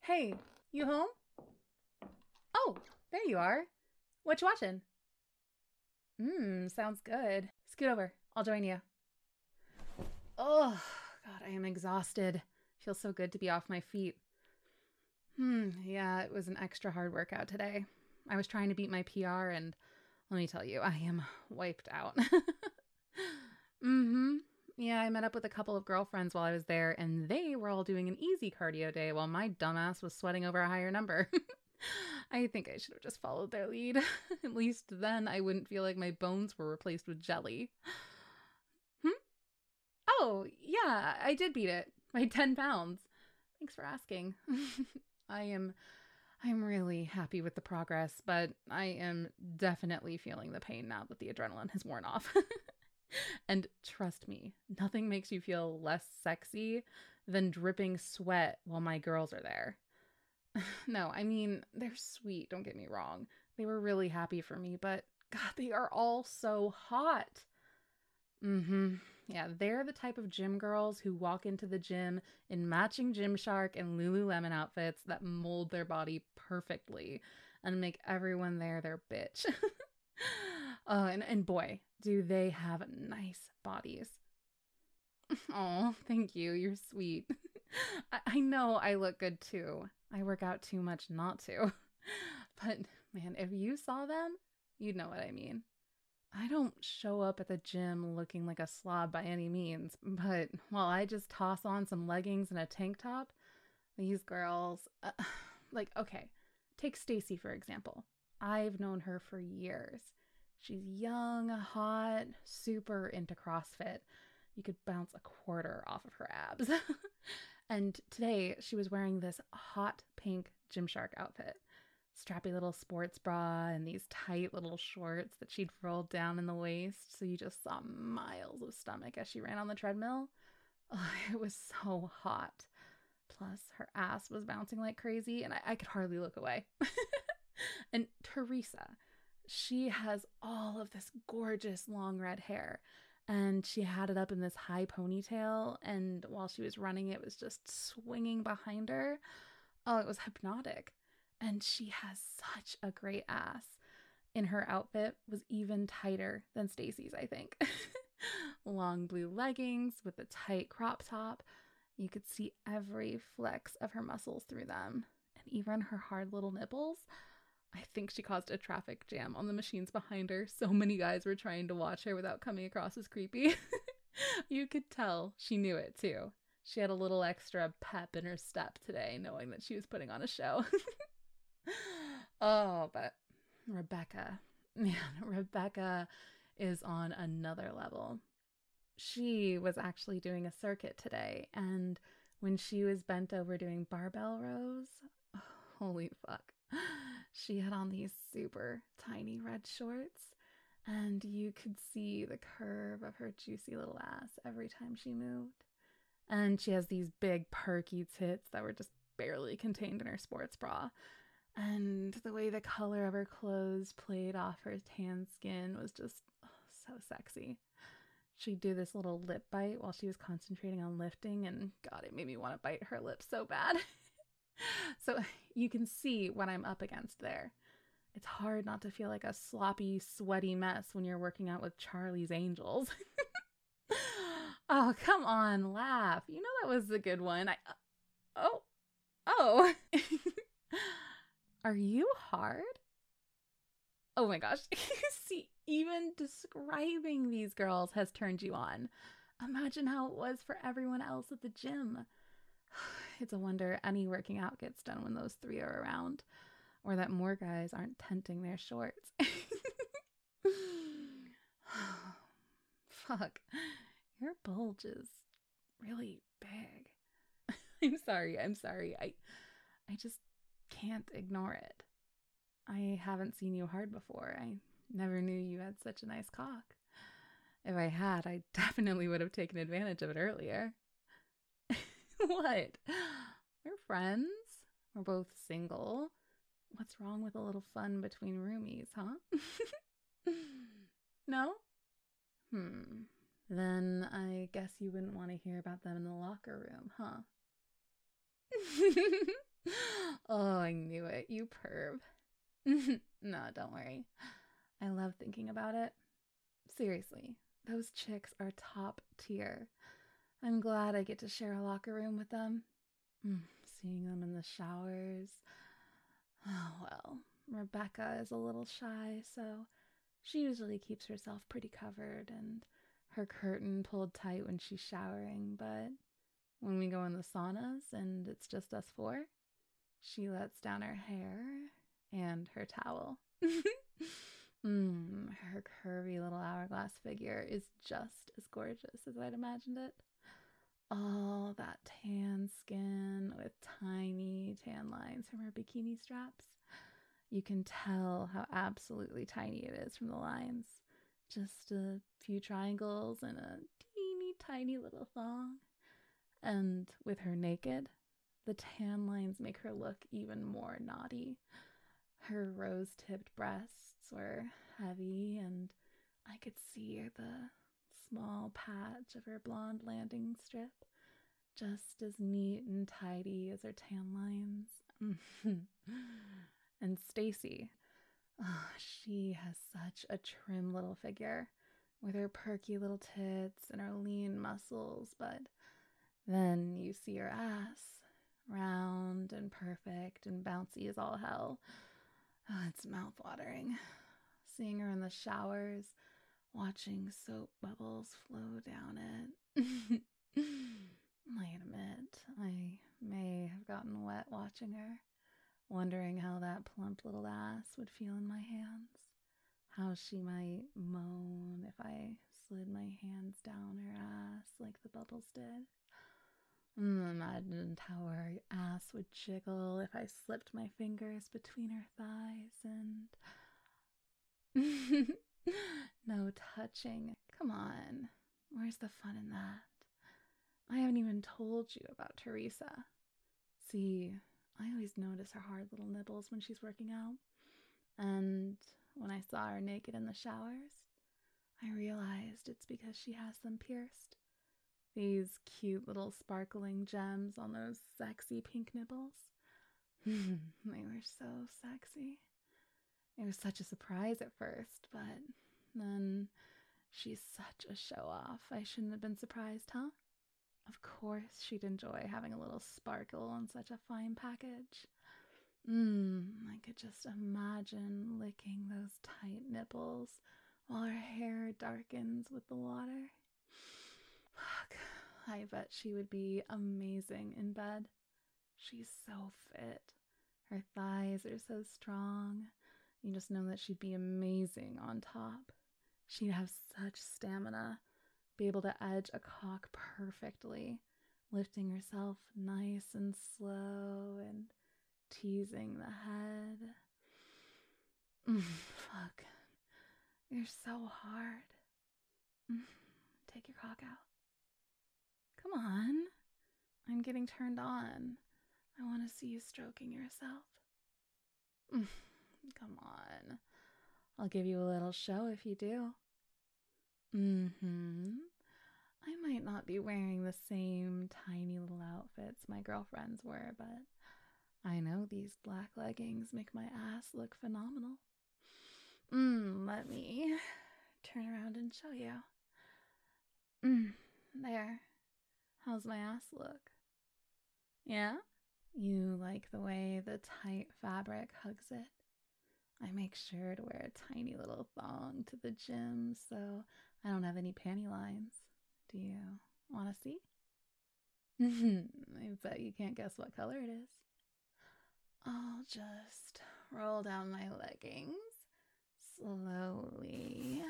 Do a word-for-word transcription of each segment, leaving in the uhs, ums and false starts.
Hey, you home? Oh, there you are. What you watching? Mmm, sounds good. Scoot over. I'll join you. Oh, God, I am exhausted. Feels so good to be off my feet. Hmm, yeah, it was an extra hard workout today. I was trying to beat my P R, and let me tell you, I am wiped out. mm-hmm. Yeah, I met up with a couple of girlfriends while I was there, and they were all doing an easy cardio day while my dumbass was sweating over a higher number. I think I should have just followed their lead. At least then I wouldn't feel like my bones were replaced with jelly. Hmm? Oh, yeah, I did beat it by ten pounds. Thanks for asking. I am I'm really happy with the progress, but I am definitely feeling the pain now that the adrenaline has worn off. And trust me, nothing makes you feel less sexy than dripping sweat while my girls are there. No, I mean, they're sweet, don't get me wrong. They were really happy for me, but God, they are all so hot. Mm-hmm. Yeah, they're the type of gym girls who walk into the gym in matching Gymshark and Lululemon outfits that mold their body perfectly and make everyone there their bitch. Oh, and, and boy, do they have nice bodies. Oh, thank you. You're sweet. I, I know I look good too. I work out too much not to. But man, if you saw them, you'd know what I mean. I don't show up at the gym looking like a slob by any means, but while I just toss on some leggings and a tank top, these girls, uh, like, okay, take Stacy for example. I've known her for years. She's young, hot, super into CrossFit. You could bounce a quarter off of her abs. And today she was wearing this hot pink Gymshark outfit. Strappy little sports bra and these tight little shorts that she'd rolled down in the waist, so you just saw miles of stomach as she ran on the treadmill. Oh, it was so hot. Plus, her ass was bouncing like crazy, and I, I could hardly look away. And Teresa, she has all of this gorgeous long red hair, and she had it up in this high ponytail, and while she was running, it was just swinging behind her. Oh, it was hypnotic. And she has such a great ass. And her outfit was even tighter than Stacy's, I think. Long blue leggings with a tight crop top. You could see every flex of her muscles through them. And even her hard little nipples. I think she caused a traffic jam on the machines behind her. So many guys were trying to watch her without coming across as creepy. You could tell she knew it too. She had a little extra pep in her step today, knowing that she was putting on a show. Oh, but Rebecca, man, Rebecca is on another level. She was actually doing a circuit today, and when she was bent over doing barbell rows, oh, holy fuck, she had on these super tiny red shorts, and you could see the curve of her juicy little ass every time she moved. And she has these big perky tits that were just barely contained in her sports bra. And the way the color of her clothes played off her tan skin was just oh, so sexy. She'd do this little lip bite while she was concentrating on lifting, and God, it made me want to bite her lips so bad. So you can see what I'm up against there. It's hard not to feel like a sloppy, sweaty mess when you're working out with Charlie's Angels. Oh, come on, laugh. You know that was a good one. I, uh, oh, oh. Are you hard? Oh my gosh. See, even describing these girls has turned you on. Imagine how it was for everyone else at the gym. It's a wonder any working out gets done when those three are around, or that more guys aren't tenting their shorts. Fuck. Your bulge is really big. I'm sorry. I'm sorry. I I just can't ignore it. I haven't seen you hard before. I never knew you had such a nice cock. If I had, I definitely would have taken advantage of it earlier. What? We're friends. We're both single. What's wrong with a little fun between roomies, huh? No? Hmm. Then I guess you wouldn't want to hear about them in the locker room, huh? Oh, I knew it, you perv. No, don't worry. I love thinking about it. Seriously, those chicks are top tier. I'm glad I get to share a locker room with them. Mm, seeing them in the showers. Oh, well, Rebecca is a little shy, so she usually keeps herself pretty covered and her curtain pulled tight when she's showering, but when we go in the saunas and it's just us four, she lets down her hair and her towel. mm, her curvy little hourglass figure is just as gorgeous as I'd imagined it. All that tan skin with tiny tan lines from her bikini straps. You can tell how absolutely tiny it is from the lines. Just a few triangles and a teeny tiny little thong. And with her naked, the tan lines make her look even more naughty. Her rose-tipped breasts were heavy, and I could see the small patch of her blonde landing strip, just as neat and tidy as her tan lines. And Stacy, oh, she has such a trim little figure with her perky little tits and her lean muscles, but then you see her ass, round and perfect and bouncy as all hell. Oh, it's mouth-watering. Seeing her in the showers, watching soap bubbles flow down it. I admit, I may have gotten wet watching her, wondering how that plump little ass would feel in my hands, how she might moan if I slid my hands down her ass like the bubbles did. Imagined how her ass would jiggle if I slipped my fingers between her thighs and... No touching. Come on. Where's the fun in that? I haven't even told you about Teresa. See, I always notice her hard little nipples when she's working out. And when I saw her naked in the showers, I realized it's because she has them pierced. These cute little sparkling gems on those sexy pink nipples. They were so sexy. It was such a surprise at first, but then she's such a show-off. I shouldn't have been surprised, huh? Of course she'd enjoy having a little sparkle on such a fine package. Mmm, I could just imagine licking those tight nipples while her hair darkens with the water. Fuck, I bet she would be amazing in bed. She's so fit. Her thighs are so strong. You just know that she'd be amazing on top. She'd have such stamina, be able to edge a cock perfectly, lifting herself nice and slow and teasing the head. Mm, fuck. You're so hard. Mm, take your cock out. Come on. I'm getting turned on. I want to see you stroking yourself. Mm, come on. I'll give you a little show if you do. Mm-hmm. I might not be wearing the same tiny little outfits my girlfriends wear, but I know these black leggings make my ass look phenomenal. Mm, let me turn around and show you. Mm, there. How's my ass look? Yeah? You like the way the tight fabric hugs it? I make sure to wear a tiny little thong to the gym so I don't have any panty lines. Do you want to see? I bet you can't guess what color it is. I'll just roll down my leggings slowly.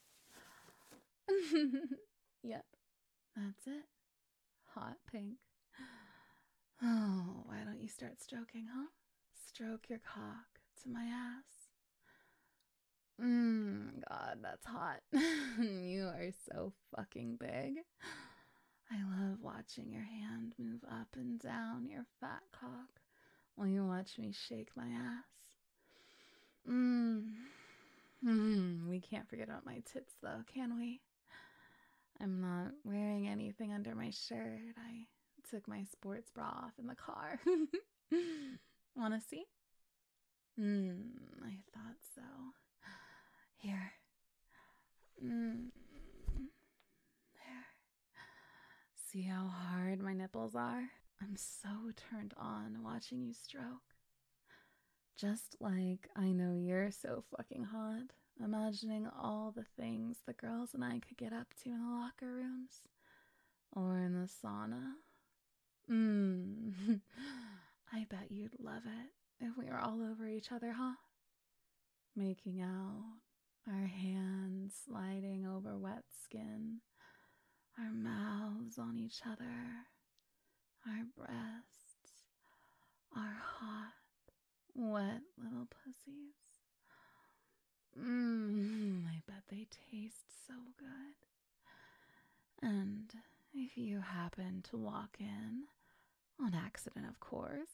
Yep, that's it. Hot pink. Oh, why don't you start stroking, huh? Stroke your cock to my ass. Mmm, God, that's hot. You are so fucking big. I love watching your hand move up and down your fat cock while you watch me shake my ass. Mmm. Mmm. We can't forget about my tits, though, can we? I'm not wearing anything under my shirt. I took my sports bra off in the car. Wanna see? Hmm, I thought so. Here. Mm. There. See how hard my nipples are? I'm so turned on watching you stroke. Just like I know you're so fucking hot, imagining all the things the girls and I could get up to in the locker rooms or in the sauna. Mmm. I bet you'd love it if we were all over each other, huh? Making out, our hands sliding over wet skin, our mouths on each other, our breasts, our hot, wet little pussies. Mmm, I bet they taste so good. And if you happen to walk in, on accident of course,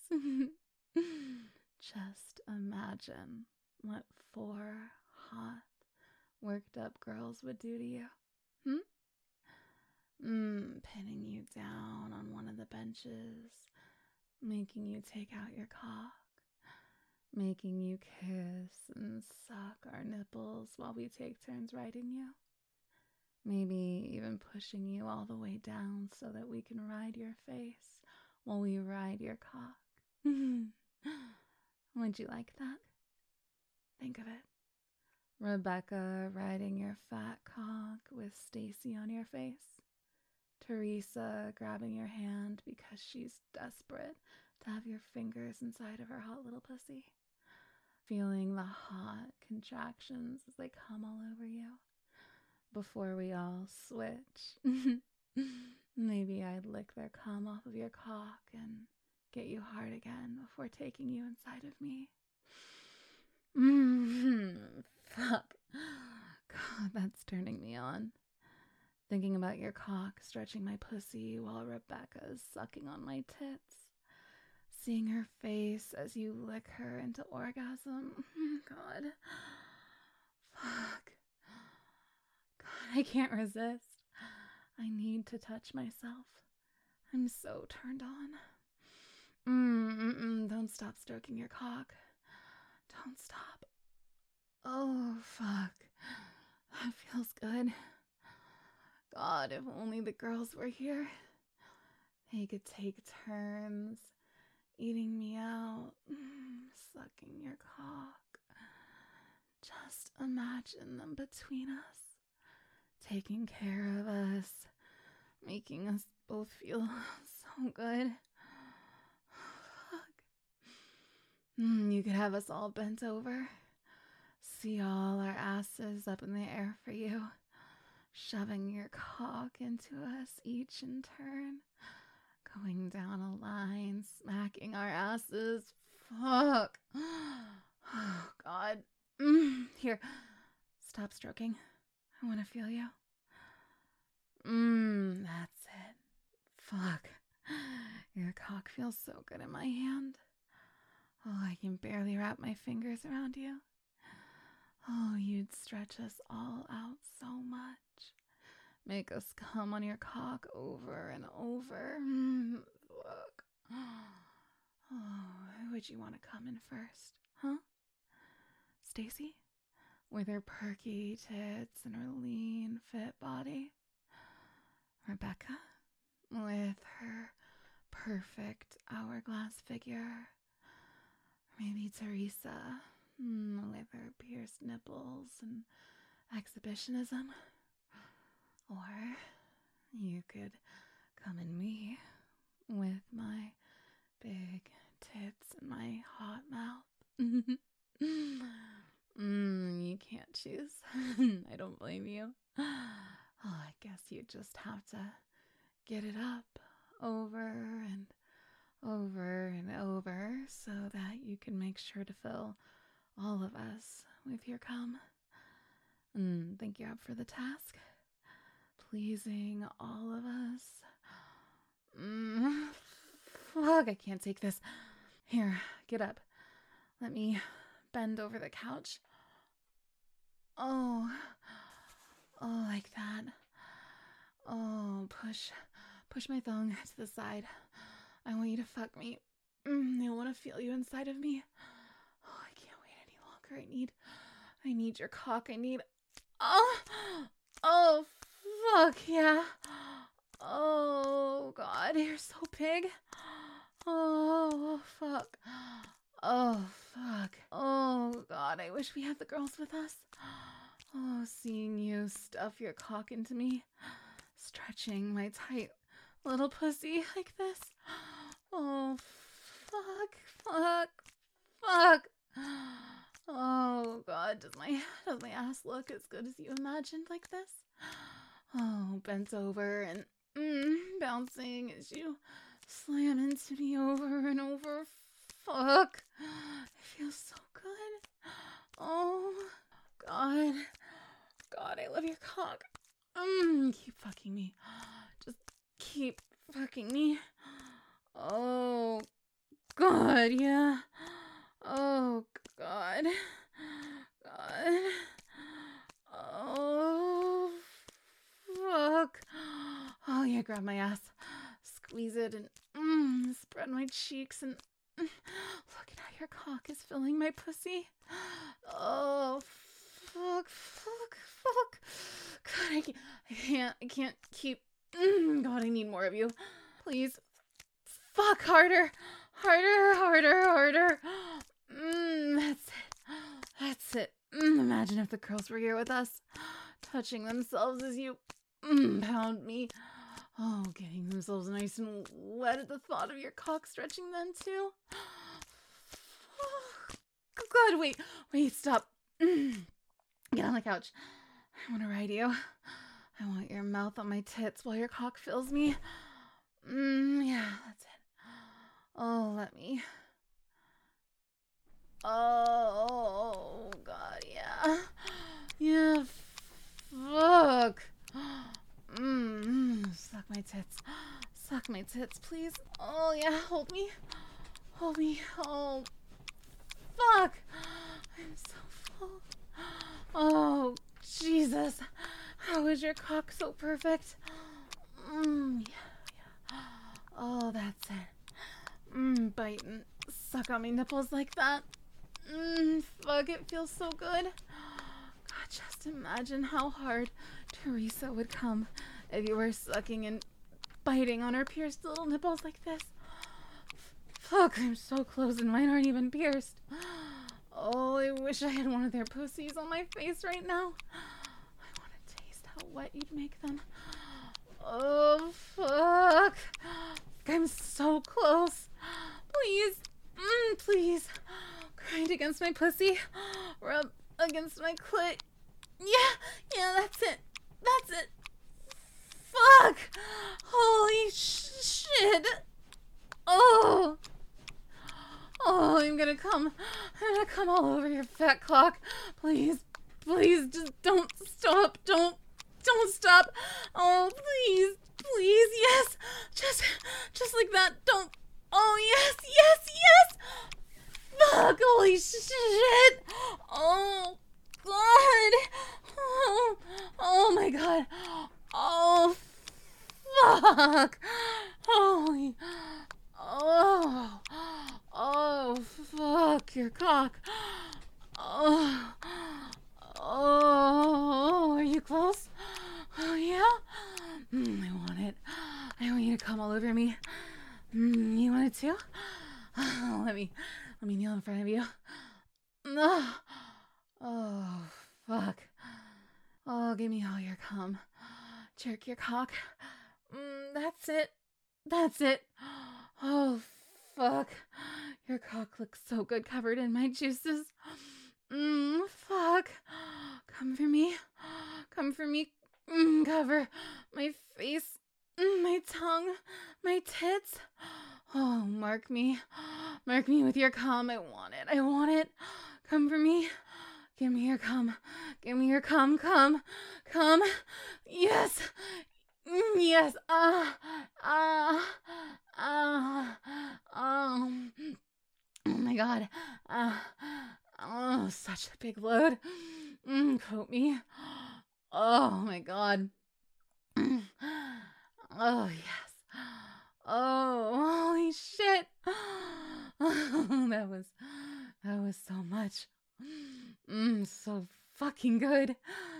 just imagine what four hot, worked up girls would do to you. Hmm? Mmm, pinning you down on one of the benches, making you take out your cock, making you kiss and suck our nipples while we take turns riding you. Maybe even pushing you all the way down so that we can ride your face while we ride your cock. Would you like that? Think of it. Rebecca riding your fat cock with Stacy on your face. Teresa grabbing your hand because she's desperate to have your fingers inside of her hot little pussy. Feeling the hot contractions as they come all over you. Before we all switch. Maybe I'd lick their cum off of your cock and get you hard again before taking you inside of me. Mmm, fuck. God, that's turning me on. Thinking about your cock stretching my pussy while Rebecca's sucking on my tits. Seeing her face as you lick her into orgasm. God. Fuck. God, I can't resist. I need to touch myself. I'm so turned on. Mm-mm-mm, don't stop stroking your cock. Don't stop. Oh, fuck. That feels good. God, if only the girls were here. They could take turns eating me out, sucking your cock. Just imagine them between us, taking care of us, making us both feel so good. Fuck. Mm, you could have us all bent over, see all our asses up in the air for you, shoving your cock into us each in turn, going down a line, smacking our asses. Fuck. Oh, God. Mm, here, stop stroking. I want to feel you. Mmm, that's it. Fuck. Your cock feels so good in my hand. Oh, I can barely wrap my fingers around you. Oh, you'd stretch us all out so much. Make us come on your cock over and over. Mm, fuck. Oh, who would you want to come in first? Huh? Stacy? With her perky tits and her lean, fit body? Rebecca? With her perfect hourglass figure? Maybe Teresa, mm, with her pierced nipples and exhibitionism? Or you could come in me with my big tits and my hot mouth. mm, you can't choose. I don't blame you. Oh, I guess you just have to get it up over and over and over so that you can make sure to fill all of us with your cum. Mm, think you're up for the task? Pleasing all of us. Mm, fuck, I can't take this. Here, get up. Let me bend over the couch. Oh, oh, like that. Oh, push, push my thong to the side. I want you to fuck me. Mm, I want want to feel you inside of me. Oh, I can't wait any longer. I need, I need your cock. I need, oh, oh, fuck, yeah. Oh, God, you're so big. Oh, fuck. Oh, fuck. Oh, God, I wish we had the girls with us. Oh, seeing you stuff your cock into me, stretching my tight little pussy like this. Oh, fuck, fuck, fuck. Oh, God, does my, does my ass look as good as you imagined like this? Oh, bent over and mm, bouncing as you slam into me over and over. Fuck. It feels so good. Oh, God. God, I love your cock. Mm, keep fucking me. Just keep fucking me. Oh, God, yeah. Oh, God. God. Oh, fuck. Oh, yeah, grab my ass. Squeeze it and mm, spread my cheeks and mm, look at how your cock is filling my pussy. Oh, fuck, fuck, fuck. God, I can't, I can't, I can't keep. Mm, God, I need more of you. Please. Fuck, harder, harder, harder, harder. Mm, that's it. That's it. Mm, imagine if the girls were here with us, touching themselves as you mm, pound me. Oh, getting themselves nice and wet at the thought of your cock stretching them too. Oh, God, wait, wait, stop. Mm. Get on the couch. I want to ride you. I want your mouth on my tits while your cock fills me. Mm, yeah, that's it. Oh, let me. Oh, God, yeah. Yeah, fuck. Mmm, suck my tits. Suck my tits, please. Oh, yeah, hold me. Hold me. Oh, fuck. I'm so full. Oh, Jesus. How is your cock so perfect? Mmm, yeah, yeah. Oh, that's it. Mmm, bite and suck on my nipples like that. Mmm, fuck, it feels so good. God, just imagine how hard Teresa would come if you were sucking and biting on her pierced little nipples like this. Fuck, I'm so close and mine aren't even pierced. Oh, I wish I had one of their pussies on my face right now. I want to taste how wet you'd make them. Oh, fuck. I'm so close. Please, mm, please. Grind against my pussy. Rub against my clit. Yeah, yeah, that's it. That's it. Fuck. Holy sh- shit. Oh. Oh, I'm gonna come. I'm gonna come all over your fat cock. Please, please, just don't stop. Don't, don't stop. Oh, please, please, yes. Just, just like that. Don't. Oh, yes, yes, yes. Fuck, holy shit. Oh, God. Oh, oh my God. Oh, fuck. Holy. Oh. Oh, fuck your cock. Oh. Oh. Are you close? Oh, yeah? Mm, I want it. I want you to come all over me. Mm, you want it too? Oh, let me, let me kneel in front of you. Oh, oh, fuck. Oh, give me all your cum. Jerk your cock. Mm, that's it. That's it. Oh, fuck. Your cock looks so good covered in my juices. Mmm, fuck. Come for me. Come for me. Mmm, cover my face, mm, my tongue, my tits. Oh, mark me. Mark me with your cum. I want it. I want it. Come for me. Give me your cum. Give me your cum. Cum. Cum. Yes. Mm, yes. Ah. Ah. Ah. Um. Oh my God. Ah. Oh, such a big load. Mm, coat me. Oh my God. Mm. Oh, yes. Oh, holy shit. that was that was so much. Mm, so fucking good.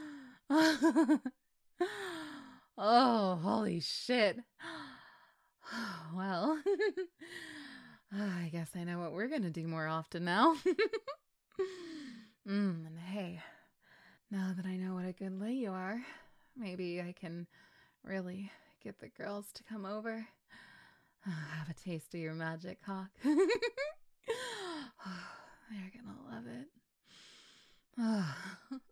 Oh, holy shit. Well, I guess I know what we're gonna do more often now. Mm, and hey, now that I know what a good lay you are, maybe I can really get the girls to come over. Have a taste of your magic, Hawk. They're gonna love it.